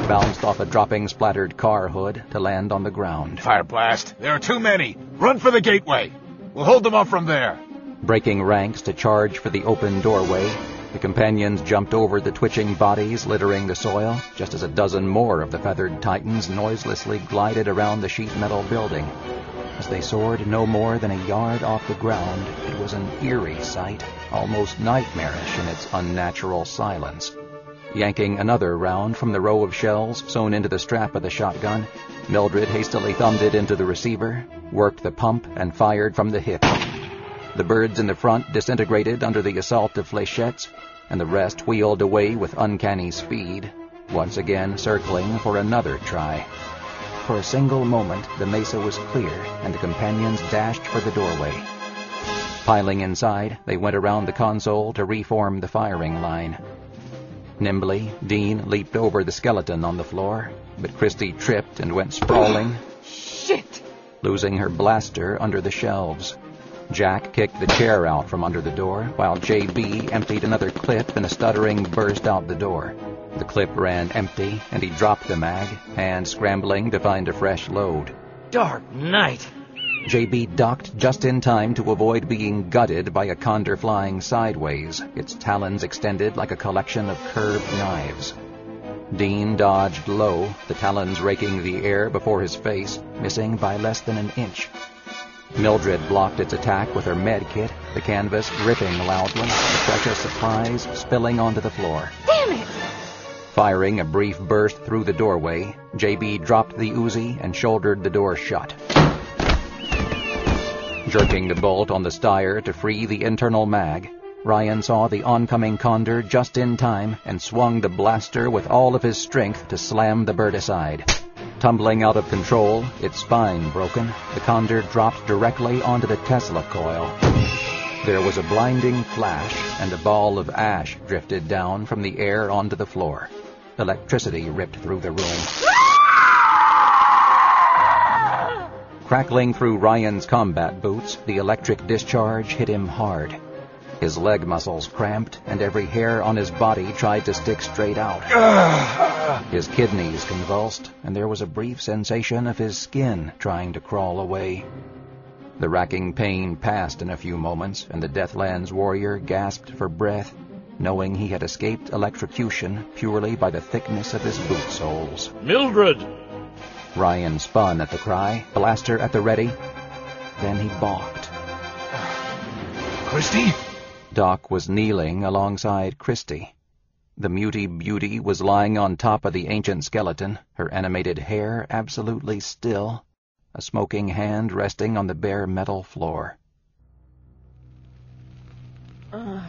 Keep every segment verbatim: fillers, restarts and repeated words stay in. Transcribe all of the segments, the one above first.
bounced off a dropping, splattered car hood to land on the ground. Fire blast! There are too many! Run for the gateway! We'll hold them off from there! Breaking ranks to charge for the open doorway, the companions jumped over the twitching bodies littering the soil, just as a dozen more of the feathered titans noiselessly glided around the sheet metal building. As they soared no more than a yard off the ground, it was an eerie sight, almost nightmarish in its unnatural silence. Yanking another round from the row of shells sewn into the strap of the shotgun, Mildred hastily thumbed it into the receiver, worked the pump, and fired from the hip. The birds in the front disintegrated under the assault of flechettes, and the rest wheeled away with uncanny speed, once again circling for another try. For a single moment, the mesa was clear, and the companions dashed for the doorway. Piling inside, they went around the console to reform the firing line. Nimbly, Dean leaped over the skeleton on the floor, but Christy tripped and went sprawling, Shit! losing her blaster under the shelves. Jack kicked the chair out from under the door, while J B emptied another clip in a stuttering burst out the door. The clip ran empty, and he dropped the mag, hands scrambling to find a fresh load. Dark night! J B ducked just in time to avoid being gutted by a condor flying sideways, its talons extended like a collection of curved knives. Dean dodged low, the talons raking the air before his face, missing by less than an inch. Mildred blocked its attack with her med kit, the canvas ripping loudly, the precious supplies spilling onto the floor. Damn it! Firing a brief burst through the doorway, J B dropped the Uzi and shouldered the door shut. Jerking the bolt on the steyr to free the internal mag, Ryan saw the oncoming condor just in time and swung the blaster with all of his strength to slam the bird aside. Tumbling out of control, its spine broken, the condor dropped directly onto the Tesla coil. There was a blinding flash, and a ball of ash drifted down from the air onto the floor. Electricity ripped through the room. Crackling through Ryan's combat boots, the electric discharge hit him hard. His leg muscles cramped, and every hair on his body tried to stick straight out. His kidneys convulsed, and there was a brief sensation of his skin trying to crawl away. The racking pain passed in a few moments, and the Deathlands warrior gasped for breath, knowing he had escaped electrocution purely by the thickness of his boot soles. Mildred! Ryan spun at the cry, blaster at the ready. Then he balked. Christy? Doc was kneeling alongside Christy. The muty beauty was lying on top of the ancient skeleton, her animated hair absolutely still, a smoking hand resting on the bare metal floor. Uh,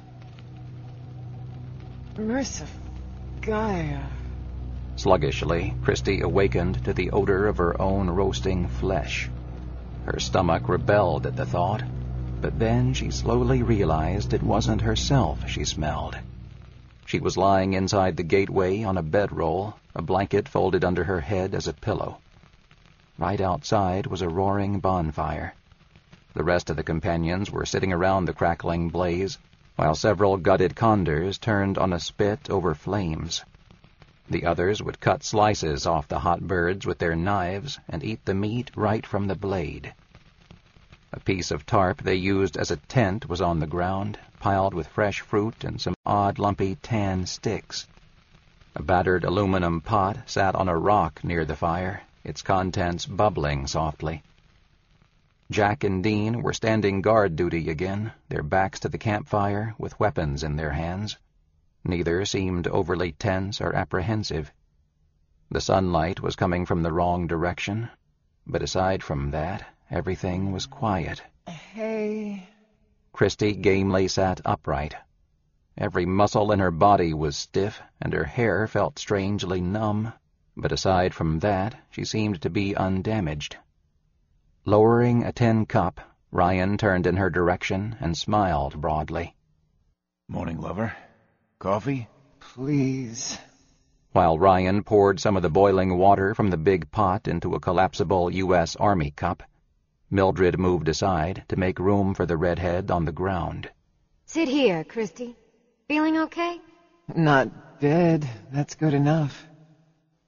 Merciful Gaia. Sluggishly, Christy awakened to the odor of her own roasting flesh. Her stomach rebelled at the thought, but then she slowly realized it wasn't herself she smelled. She was lying inside the gateway on a bedroll, a blanket folded under her head as a pillow. Right outside was a roaring bonfire. The rest of the companions were sitting around the crackling blaze, while several gutted condors turned on a spit over flames. The others would cut slices off the hot birds with their knives and eat the meat right from the blade. A piece of tarp they used as a tent was on the ground, piled with fresh fruit and some odd lumpy tan sticks. A battered aluminum pot sat on a rock near the fire, its contents bubbling softly. Jack and Dean were standing guard duty again, their backs to the campfire with weapons in their hands. Neither seemed overly tense or apprehensive. The sunlight was coming from the wrong direction, but aside from that, everything was quiet. Hey... Christy gamely sat upright. Every muscle in her body was stiff, and her hair felt strangely numb, but aside from that, she seemed to be undamaged. Lowering a tin cup, Ryan turned in her direction and smiled broadly. Morning, lover. Coffee? Please. While Ryan poured some of the boiling water from the big pot into a collapsible U S Army cup, Mildred moved aside to make room for the redhead on the ground. Sit here, Christy. Feeling okay? Not dead. That's good enough.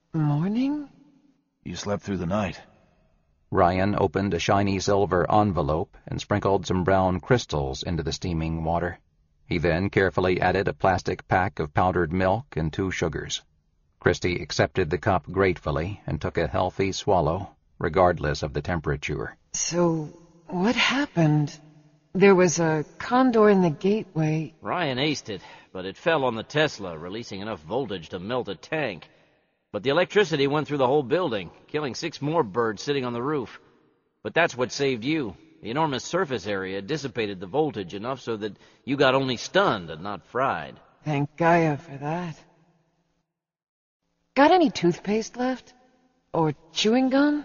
Morning? You slept through the night. Ryan opened a shiny silver envelope and sprinkled some brown crystals into the steaming water. He then carefully added a plastic pack of powdered milk and two sugars. Christy accepted the cup gratefully and took a healthy swallow, regardless of the temperature. So, what happened? There was a condor in the gateway. Ryan aced it, but it fell on the Tesla, releasing enough voltage to melt a tank. But the electricity went through the whole building, killing six more birds sitting on the roof. But that's what saved you. The enormous surface area dissipated the voltage enough so that you got only stunned and not fried. Thank Gaia for that. Got any toothpaste left? Or chewing gum?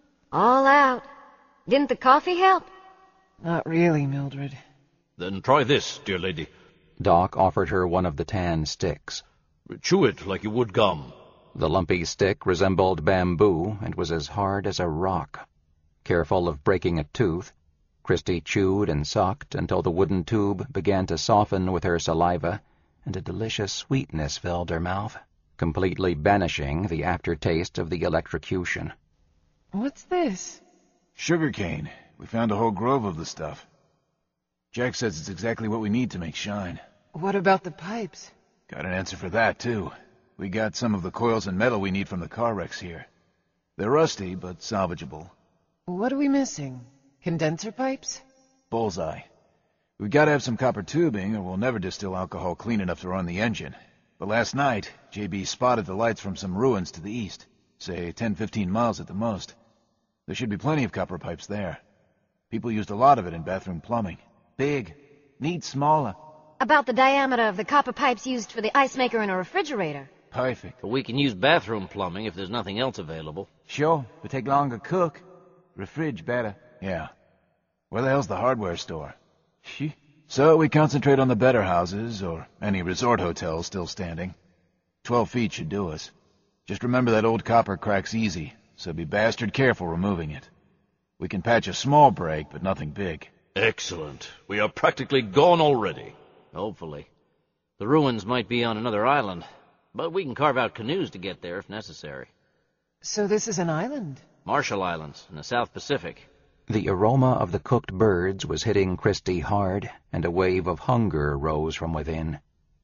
All out. Didn't the coffee help? Not really, Mildred. Then try this, dear lady. Doc offered her one of the tan sticks. Chew it like you would gum. The lumpy stick resembled bamboo and was as hard as a rock. Careful of breaking a tooth, Christy chewed and sucked until the wooden tube began to soften with her saliva, and a delicious sweetness filled her mouth, completely banishing the aftertaste of the electrocution. What's this? Sugarcane. We found a whole grove of the stuff. Jack says it's exactly what we need to make shine. What about the pipes? Got an answer for that, too. We got some of the coils and metal we need from the car wrecks here. They're rusty, but salvageable. What are we missing? Condenser pipes? Bullseye. We gotta have some copper tubing, or we'll never distill alcohol clean enough to run the engine. But last night, J B spotted the lights from some ruins to the east. Say ten, fifteen miles at the most. There should be plenty of copper pipes there. People used a lot of it in bathroom plumbing. Big. Needs smaller. About the diameter of the copper pipes used for the ice maker in a refrigerator. Perfect. But we can use bathroom plumbing if there's nothing else available. Sure, but take longer to cook. Refridge better. Yeah. Where the hell's the hardware store? Shee. So we concentrate on the better houses, or any resort hotels still standing. Twelve feet should do us. Just remember that old copper cracks easy, so be bastard careful removing it. We can patch a small break, but nothing big. Excellent. We are practically gone already. Hopefully. The ruins might be on another island, but we can carve out canoes to get there if necessary. So this is an island? Marshall Islands, in the South Pacific. The aroma of the cooked birds was hitting Christy hard, and a wave of hunger rose from within.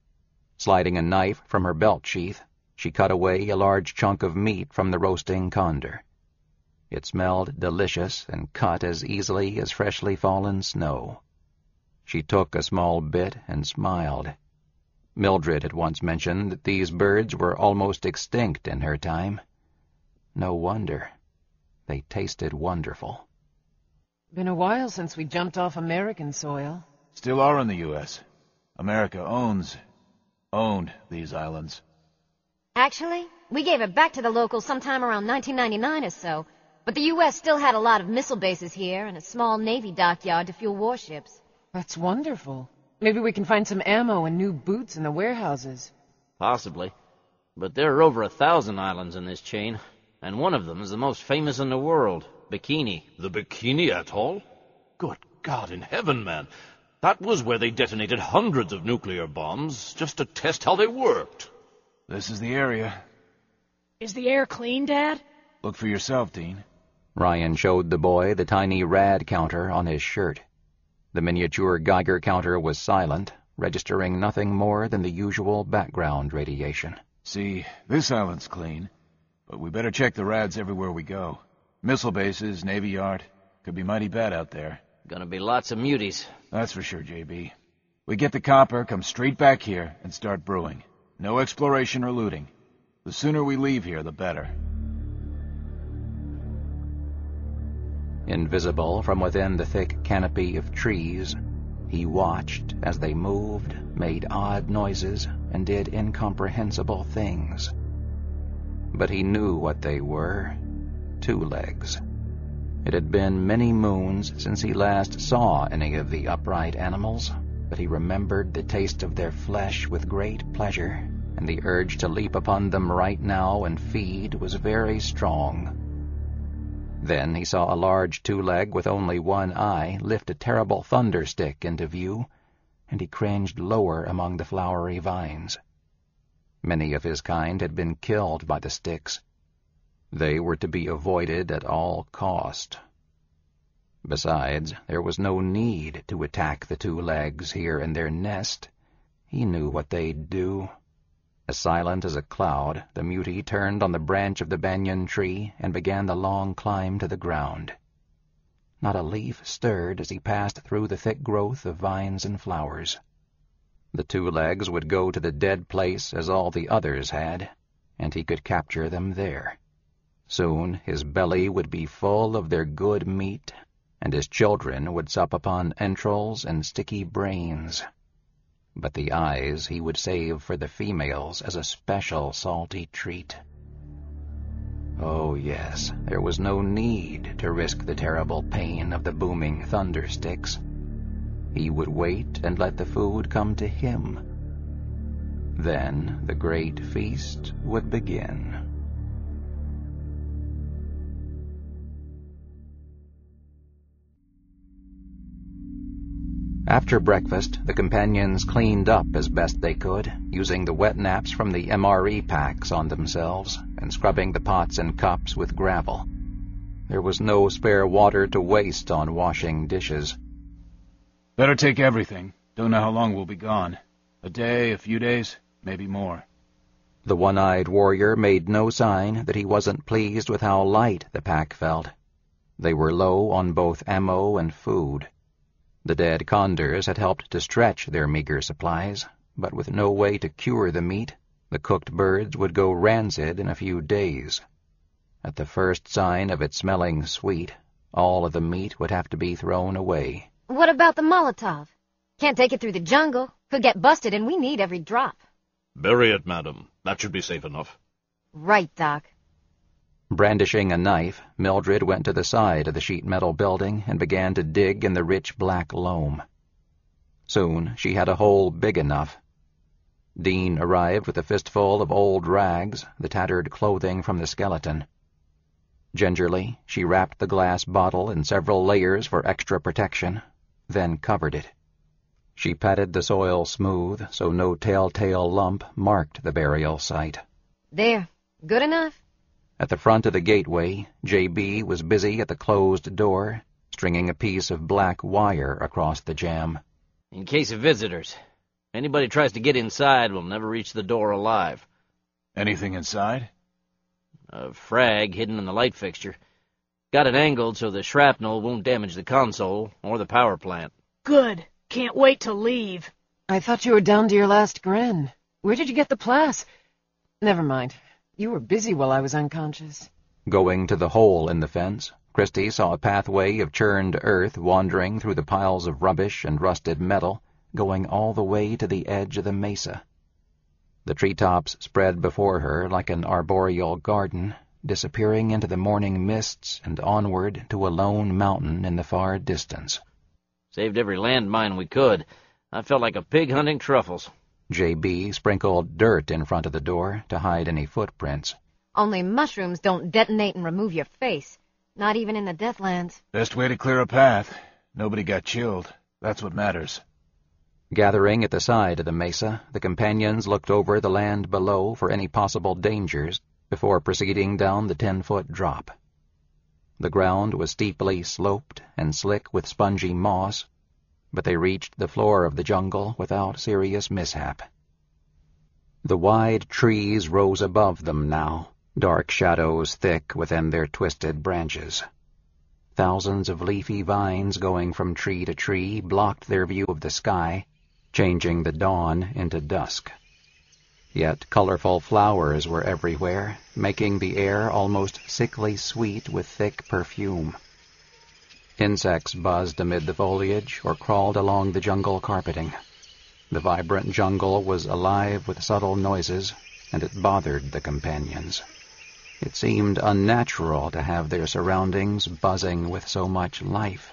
Sliding a knife from her belt sheath, she cut away a large chunk of meat from the roasting condor. It smelled delicious and cut as easily as freshly fallen snow. She took a small bit and smiled. Mildred had once mentioned that these birds were almost extinct in her time. No wonder. They tasted wonderful. Been a while since we jumped off American soil. Still are in the U S America owns, owned these islands. Actually, we gave it back to the locals sometime around nineteen ninety-nine or so, but the U S still had a lot of missile bases here and a small Navy dockyard to fuel warships. That's wonderful. Maybe we can find some ammo and new boots in the warehouses. Possibly. But there are over a thousand islands in this chain, and one of them is the most famous in the world, Bikini. The Bikini Atoll? Good God in heaven, man. That was where they detonated hundreds of nuclear bombs just to test how they worked. This is the area. Is the air clean, Dad? Look for yourself, Dean. Ryan showed the boy the tiny rad counter on his shirt. The miniature Geiger counter was silent, registering nothing more than the usual background radiation. See, this island's clean, but we better check the rads everywhere we go. Missile bases, Navy Yard. Could be mighty bad out there. Gonna be lots of muties. That's for sure, J B. We get the copper, come straight back here, and start brewing. No exploration or looting. The sooner we leave here, the better. Invisible from within the thick canopy of trees, he watched as they moved, made odd noises, and did incomprehensible things. But he knew what they were. Two legs. It had been many moons since he last saw any of the upright animals, but he remembered the taste of their flesh with great pleasure, and the urge to leap upon them right now and feed was very strong. Then he saw a large two-leg with only one eye lift a terrible thunderstick into view, and he cringed lower among the flowery vines. Many of his kind had been killed by the sticks, They were to be avoided at all cost. Besides, there was no need to attack the two legs here in their nest. He knew what they'd do. As silent as a cloud, the mutie turned on the branch of the banyan tree and began the long climb to the ground. Not a leaf stirred as he passed through the thick growth of vines and flowers. The two legs would go to the dead place as all the others had, and he could capture them there. Soon his belly would be full of their good meat, and his children would sup upon entrails and sticky brains. But the eyes he would save for the females as a special salty treat. Oh, yes, there was no need to risk the terrible pain of the booming thunder sticks. He would wait and let the food come to him. Then the great feast would begin. After breakfast, the companions cleaned up as best they could, using the wet naps from the M R E packs on themselves and scrubbing the pots and cups with gravel. There was no spare water to waste on washing dishes. Better take everything. Don't know how long we'll be gone. A day, a few days, maybe more. The one-eyed warrior made no sign that he wasn't pleased with how light the pack felt. They were low on both ammo and food. The dead condors had helped to stretch their meager supplies, but with no way to cure the meat, the cooked birds would go rancid in a few days. At the first sign of it smelling sweet, all of the meat would have to be thrown away. What about the Molotov? Can't take it through the jungle. Could get busted, and we need every drop. Bury it, madam. That should be safe enough. Right, Doc. Brandishing a knife, Mildred went to the side of the sheet-metal building and began to dig in the rich black loam. Soon she had a hole big enough. Dean arrived with a fistful of old rags, the tattered clothing from the skeleton. Gingerly, she wrapped the glass bottle in several layers for extra protection, then covered it. She patted the soil smooth so no telltale lump marked the burial site. There. Good enough? At the front of the gateway, J B was busy at the closed door, stringing a piece of black wire across the jamb. In case of visitors. Anybody tries to get inside will never reach the door alive. Anything inside? A frag hidden in the light fixture. Got it angled so the shrapnel won't damage the console or the power plant. Good. Can't wait to leave. I thought you were down to your last grin. Where did you get the plas? Never mind. You were busy while I was unconscious. Going to the hole in the fence, Christie saw a pathway of churned earth wandering through the piles of rubbish and rusted metal, going all the way to the edge of the mesa. The treetops spread before her like an arboreal garden, disappearing into the morning mists and onward to a lone mountain in the far distance. Saved every landmine we could. I felt like a pig hunting truffles. J B sprinkled dirt in front of the door to hide any footprints. Only mushrooms don't detonate and remove your face. Not even in the Deathlands. Best way to clear a path. Nobody got chilled. That's what matters. Gathering at the side of the mesa, the companions looked over the land below for any possible dangers before proceeding down the ten-foot drop. The ground was steeply sloped and slick with spongy moss, but they reached the floor of the jungle without serious mishap. The wide trees rose above them now, dark shadows thick within their twisted branches. Thousands of leafy vines going from tree to tree blocked their view of the sky, changing the dawn into dusk. Yet colorful flowers were everywhere, making the air almost sickly sweet with thick perfume. Insects buzzed amid the foliage or crawled along the jungle carpeting. The vibrant jungle was alive with subtle noises, and it bothered the companions. It seemed unnatural to have their surroundings buzzing with so much life.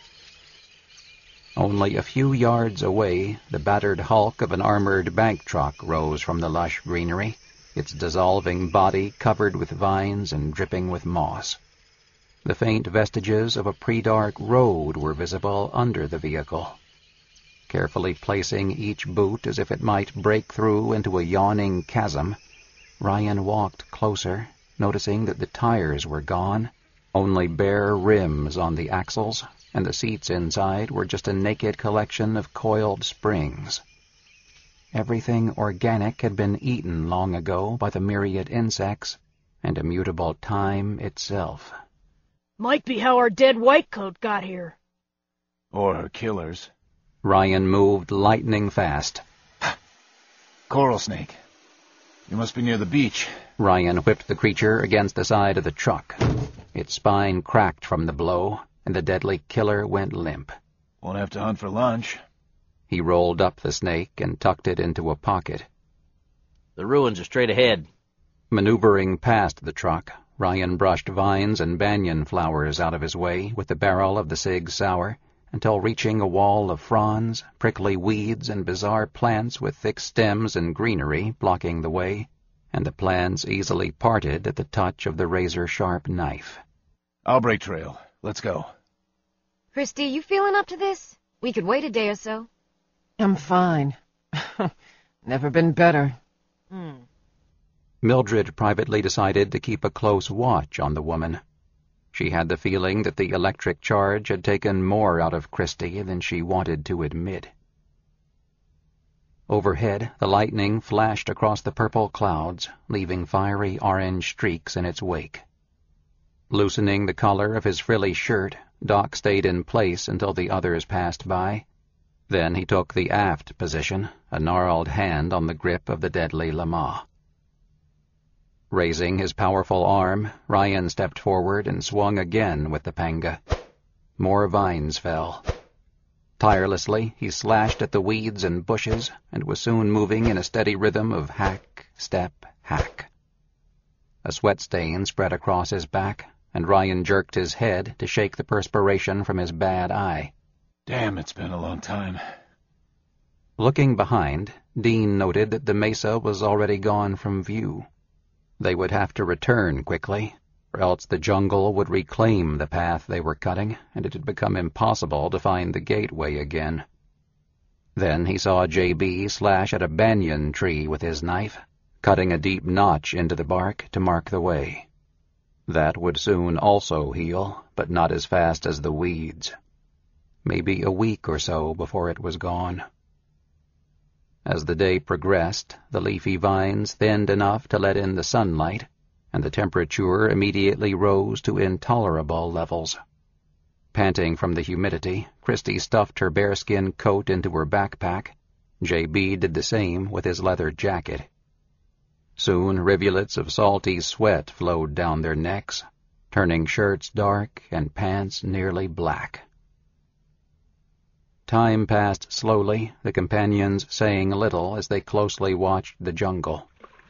Only a few yards away, the battered hulk of an armored bank truck rose from the lush greenery, its dissolving body covered with vines and dripping with moss. The faint vestiges of a pre-dark road were visible under the vehicle. Carefully placing each boot as if it might break through into a yawning chasm, Ryan walked closer noticing that the tires were gone, only bare rims on the axles, and the seats inside were just a naked collection of coiled springs. Everything organic had been eaten long ago by the myriad insects, and immutable time itself. Might be how our dead whitecoat got here. Or her killers. Ryan moved lightning fast. Coral snake. You must be near the beach. Ryan whipped the creature against the side of the truck. Its spine cracked from the blow, and the deadly killer went limp. Won't have to hunt for lunch. He rolled up the snake and tucked it into a pocket. The ruins are straight ahead. Maneuvering past the truck, Ryan brushed vines and banyan flowers out of his way with the barrel of the Sig Sauer, until reaching a wall of fronds, prickly weeds, and bizarre plants with thick stems and greenery blocking the way, and the plants easily parted at the touch of the razor-sharp knife. I'll break trail. Let's go. Christy, you feeling up to this? We could wait a day or so. I'm fine. Never been better. Hmm. Mildred privately decided to keep a close watch on the woman. She had the feeling that the electric charge had taken more out of Christy than she wanted to admit. Overhead, the lightning flashed across the purple clouds, leaving fiery orange streaks in its wake. Loosening the collar of his frilly shirt, Doc stayed in place until the others passed by. Then he took the aft position, a gnarled hand on the grip of the deadly Lama. Raising his powerful arm, Ryan stepped forward and swung again with the panga. More vines fell. Tirelessly, he slashed at the weeds and bushes, and was soon moving in a steady rhythm of hack, step, hack. A sweat stain spread across his back, and Ryan jerked his head to shake the perspiration from his bad eye. Damn, it's been a long time. Looking behind, Dean noted that the mesa was already gone from view. They would have to return quickly, or else the jungle would reclaim the path they were cutting, and it had become impossible to find the gateway again. Then he saw J B slash at a banyan tree with his knife, cutting a deep notch into the bark to mark the way. That would soon also heal, but not as fast as the weeds. Maybe a week or so before it was gone. As the day progressed, the leafy vines thinned enough to let in the sunlight, and the temperature immediately rose to intolerable levels. Panting from the humidity, Christy stuffed her bearskin coat into her backpack. J B did the same with his leather jacket. Soon rivulets of salty sweat flowed down their necks, turning shirts dark and pants nearly black. Time passed slowly, the companions saying little as they closely watched the jungle.